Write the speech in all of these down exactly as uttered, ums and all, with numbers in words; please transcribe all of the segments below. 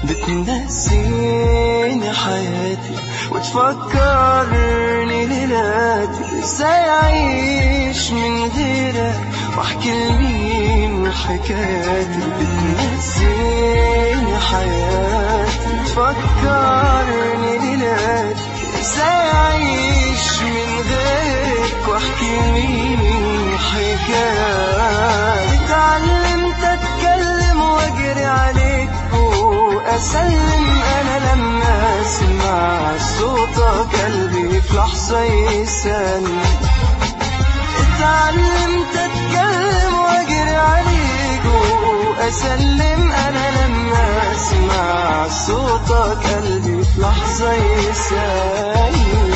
بتنسيني حياتي وتفكرني ليلاتي ازاي اعيش من غيرك واحكي لمين حكاياتي. بتنسيني حياتي وتفكرني ليلاتي ازاي اعيش من غيرك واحكي لمين حكاياتي. اتعلمت اتكلم واجري عليك واسلم انا لما اسمع صوتك قلبي في لحظه يسألني. اتعلمت اتكلم واجري عليك واسلم انا لما اسمع صوتك قلبي في لحظه يسألني.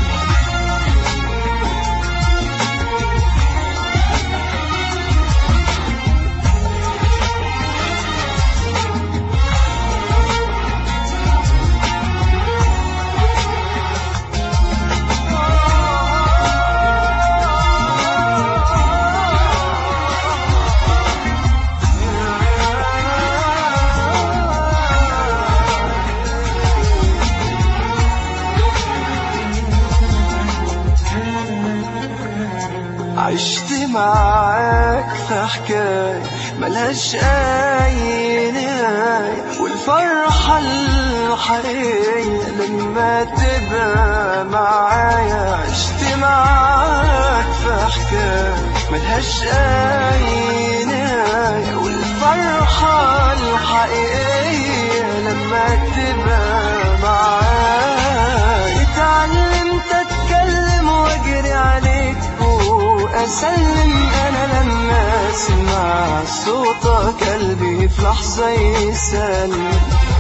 عشت معاك في حكاية ملهاش أي نهاية، والفرحة الحقيقية لما تبقى معايا. عشت معاك في حكاية ملهاش أي نهاية، والفرحة الحقيقية لما تبقى معايا. اتعلمت أتكلم وأجري عليك أسلم أنا لما أسمع صوتك قلبي في لحظة يسألني.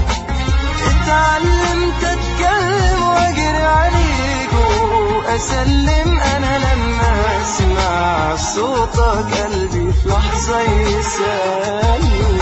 اتعلمت أتكلم وأجري عليك وأسلم أنا لما أسمع صوتك قلبي في لحظة يسألني.